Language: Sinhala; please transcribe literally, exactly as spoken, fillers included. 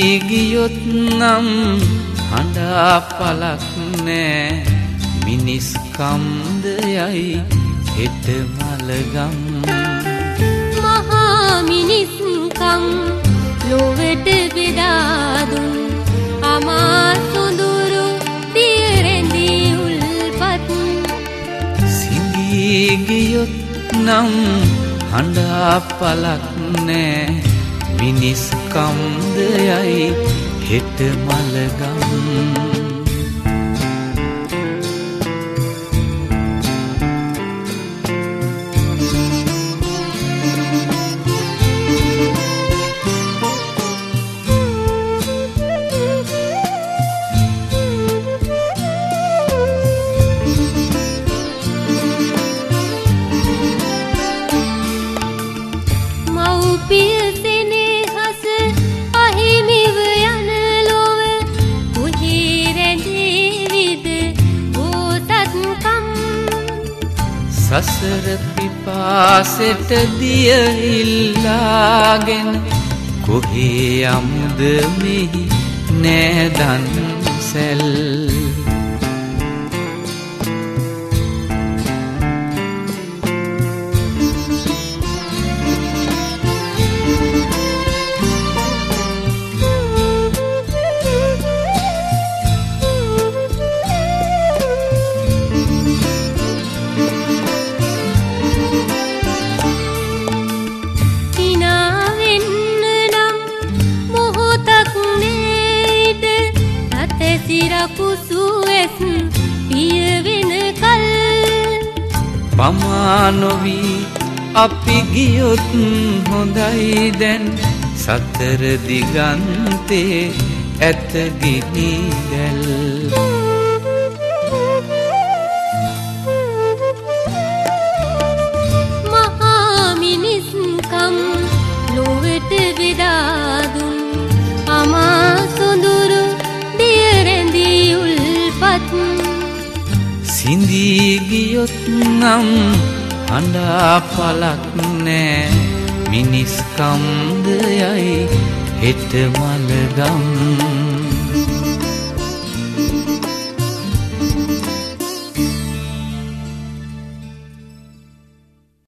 සිඳී ගියොත් නම් හඬා පලක් නෑ මිනිස් කම්ද යයි හෙට මලගම් මහා මිනිස්කම් ලොවට බෙදාදුන් අමා සොඳුරු දියරෙන්දි උල්පත් සිඳී ගියොත් නම් හඬා පලක් නෑ මිනිස් කම්ද යයි හෙට මලගම් සසර පිපාසෙට දිය ඉල්ලාගෙන කොහේ යමුද මෙහි නෑදන් සැල් සිරකුසුවෙස් පියවෙන කල් පමා නොවී අපි ගියොත් හොඳයි දැන් සතර දිගන්තේ ඇත ගිනි දැල් මහා මිනිස්කම් ලොවට බෙදාදුන් අමා සොඳුරු සිඳී ගියොත් නම් හඬා පලක් නෑ මිනිස් කම්ද යයි හෙට මලගම්